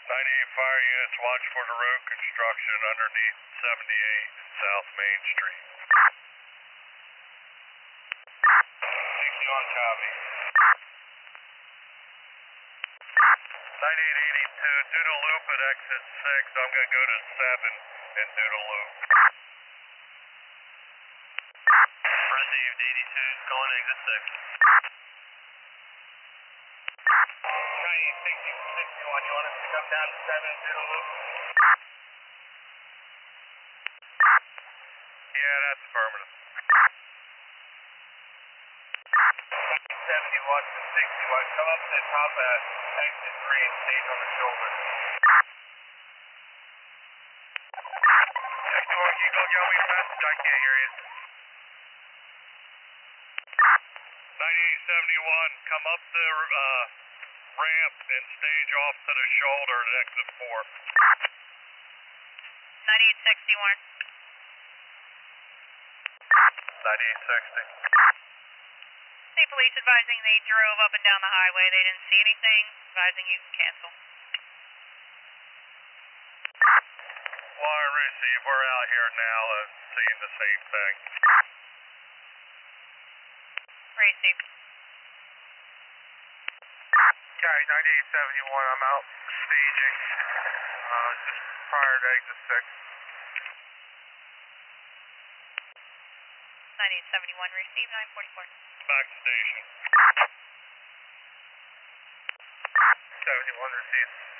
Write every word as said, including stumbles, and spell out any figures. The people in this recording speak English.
ninety-eight fire units, watch for the road construction underneath seventy-eight South Main Street. sixty on copy. ninety-eight eighty-two, do the loop at exit six. I'm going to go to seven and do the loop. Received eighty-two, going exit six. ninety-eight sixty, sixty-one, you want us to come down to seven and do the loop? Yeah, that's affirmative. seventy-one to sixty-one, come up to the top at exit three and stage on the shoulder. sixty-one, can you go get me a message? I can't hear you. ninety-eight seventy-one, come up the uh, ramp and stage off to the shoulder at exit four. ninety-eight sixty-one. ninety-eight sixty. State police advising they drove up and down the highway. They didn't see anything. Advising you can cancel. Wire receive, we're out here now and seeing the same thing. Received. Okay, ninety-eight seventy-one, I'm out staging, uh, just prior to exit six. ninety-eight seventy-one, received nine forty-four. Back to station. seventy-one received.